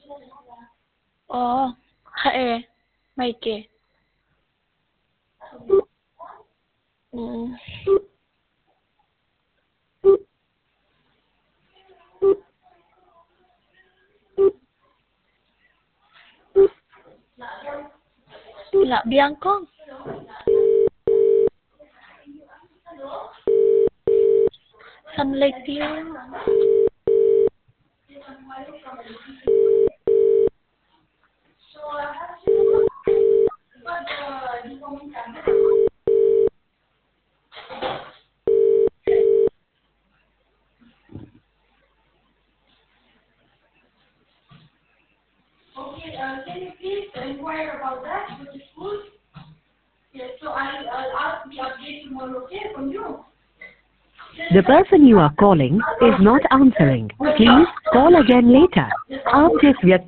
Oh, Maike. Mm. La Bianco. Sunlight here. Okay, can you please inquire about that with the school? Yes, so I'll ask the update tomorrow, okay, from you. The person you are calling is not answering. Please call again later. आप जिस व्यक्ति